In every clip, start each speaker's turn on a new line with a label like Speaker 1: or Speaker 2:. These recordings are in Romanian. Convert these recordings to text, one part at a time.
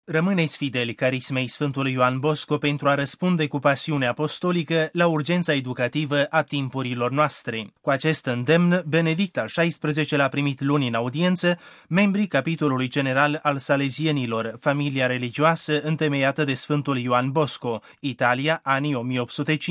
Speaker 1: Rămâneți fideli carismei Sfântului Ioan Bosco pentru a răspunde cu pasiune apostolică la urgența educativă a timpurilor noastre. Cu acest îndemn, Benedict al XVI-lea a primit luni în audiență membrii capitolului general al Salezienilor, familia religioasă întemeiată de Sfântul Ioan Bosco, Italia, anii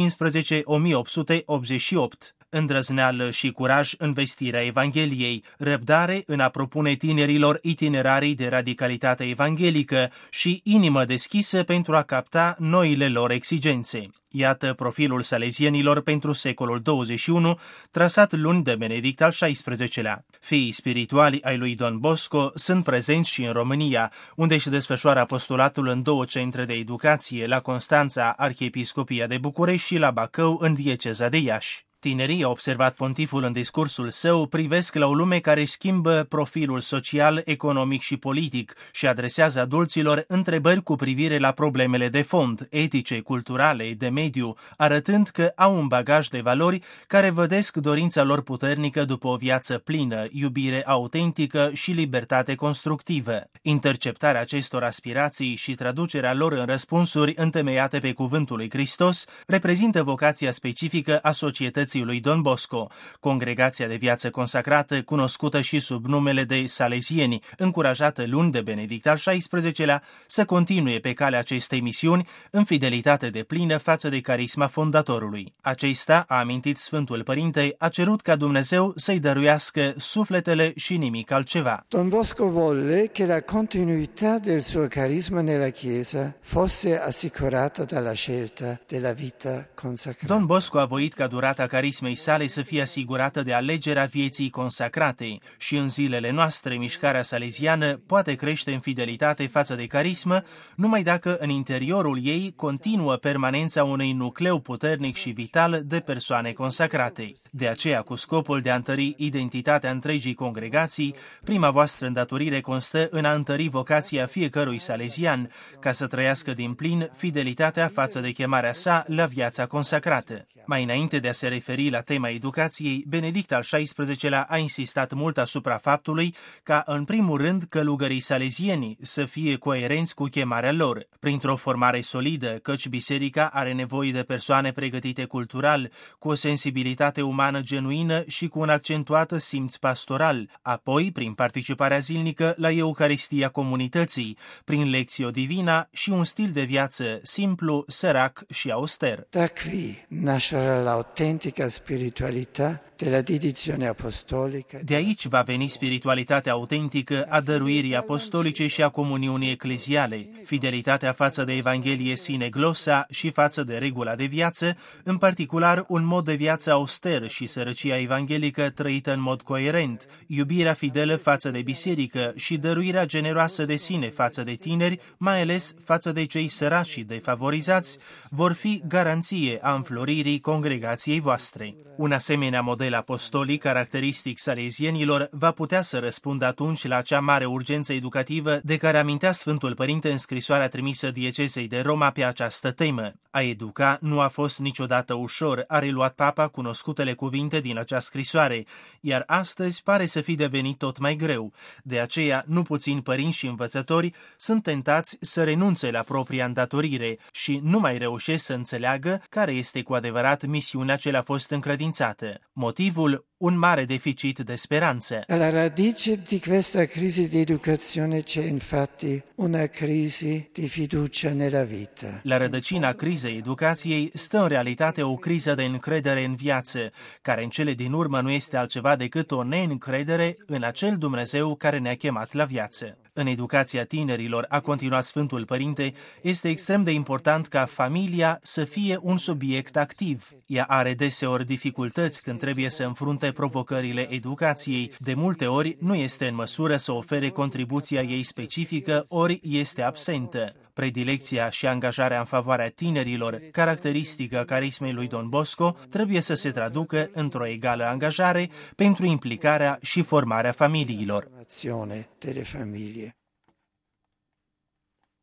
Speaker 1: 1815-1888. Îndrăzneală și curaj în vestirea Evangheliei, răbdare în a propune tinerilor itinerarii de radicalitate evanghelică și inimă deschisă pentru a capta noile lor exigențe. Iată profilul salezienilor pentru secolul 21, trasat luni de Benedict al XVI-lea. Fiii spirituali ai lui Don Bosco sunt prezenți și în România, unde își desfășoară apostolatul în 2 centre de educație, la Constanța, Arhiepiscopia de București, și la Bacău, în dieceza de Iași. Tinerii, a observat pontiful în discursul său, privesc la o lume care schimbă profilul social, economic și politic și adresează adulților întrebări cu privire la problemele de fond, etice, culturale, de mediu, arătând că au un bagaj de valori care vădesc dorința lor puternică după o viață plină, iubire autentică și libertate constructivă. Interceptarea acestor aspirații și traducerea lor în răspunsuri întemeiate pe cuvântul lui Hristos reprezintă vocația specifică a societății lui Don Bosco, congregația de viață consacrată, cunoscută și sub numele de Salezieni, încurajată luni de Benedict al XVI-lea să continue pe calea acestei misiuni în fidelitate deplină față de carisma fondatorului. Acesta, a amintit Sfântul Părinte, a cerut ca Dumnezeu să-i dăruiască sufletele și nimic altceva.
Speaker 2: Don Bosco volle che la continuità del suo carisma nella Chiesa fosse assicurata dalla scelta della vita consacrata.
Speaker 1: Don Bosco a voit ca durata carismei sale să fie asigurată de alegerea vieții consacrate și în zilele noastre mișcarea saleziană poate crește în fidelitate față de carismă numai dacă în interiorul ei continuă permanența unui nucleu puternic și vital de persoane consacrate. De aceea, cu scopul de a întări identitatea întregii congregații, prima voastră îndatorire constă în a întări vocația fiecărui salezian ca să trăiască din plin fidelitatea față de chemarea sa la viața consacrată. Mai înainte de a se referi la tema educației, Benedict al XVI-lea a insistat mult asupra faptului ca, în primul rând, călugării salezieni să fie coerenți cu chemarea lor, printr-o formare solidă, căci biserica are nevoie de persoane pregătite cultural, cu o sensibilitate umană genuină și cu un accentuat simț pastoral, apoi prin participarea zilnică la Eucaristia comunității, prin lectio divina și un stil de viață simplu, sărac și auster.
Speaker 2: Da qui nascerà l'autentica spiritualità della dedizione apostolica.
Speaker 1: De aici va veni spiritualitatea autentică a dăruirii apostolice și a comuniunii ecleziale, fidelitatea față de Evanghelie sine glossa și față de regula de viață, în particular un mod de viață auster și sărăcia evanghelică trăită în mod coerent, iubirea fidelă față de biserică și dăruirea generoasă de sine față de tineri, mai ales față de cei săraci și defavorizați, vor fi garanție a înfloririi congregației voastre. Un asemenea model apostolic caracteristic salezienilor va putea să răspundă atunci la acea mare urgență educativă de care amintea Sfântul Părinte în scrisoarea trimisă diecezei de Roma pe această temă. A educa nu a fost niciodată ușor, a reluat Papa cunoscutele cuvinte din acea scrisoare, iar astăzi pare să fi devenit tot mai greu. De aceea, nu puțini părinți și învățători sunt tentați să renunțe la propria îndatorire și nu mai reușesc să înțeleagă care este cu adevărat misiunea ce le-a fost încredințată. Motivul? Un mare deficit de speranță.
Speaker 2: Alla radice di questa crisi di educazione c'è infatti una crisi di fiducia nella vita.
Speaker 1: La rădăcina crizei educației stă în realitate o criză de încredere în viață, care în cele din urmă nu este altceva decât o neîncredere în acel Dumnezeu care ne-a chemat la viață. În educația tinerilor, a continuat Sfântul Părinte, este extrem de important ca familia să fie un subiect activ. Ea are deseori dificultăți când trebuie să înfrunte provocările educației. De multe ori nu este în măsură să ofere contribuția ei specifică, ori este absentă. Predilecția și angajarea în favoarea tinerilor, caracteristică a carismei lui Don Bosco, trebuie să se traducă într-o egală angajare pentru implicarea și formarea familiilor.
Speaker 2: Delle famiglie.